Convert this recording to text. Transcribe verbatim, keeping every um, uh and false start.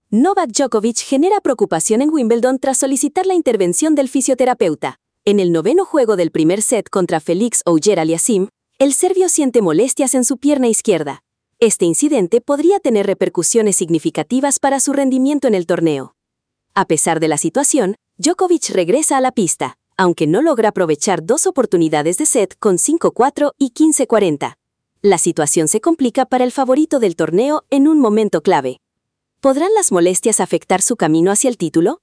Novak Djokovic genera preocupación en Wimbledon tras solicitar la intervención del fisioterapeuta. En el noveno juego del primer set contra Felix Auger-Aliassime, el serbio siente molestias en su pierna izquierda. Este incidente podría tener repercusiones significativas para su rendimiento en el torneo. A pesar de la situación, Djokovic regresa a la pista, aunque no logra aprovechar dos oportunidades de set con cinco cuatro y quince cuarenta. La situación se complica para el favorito del torneo en un momento clave. ¿Podrán las molestias afectar su camino hacia el título?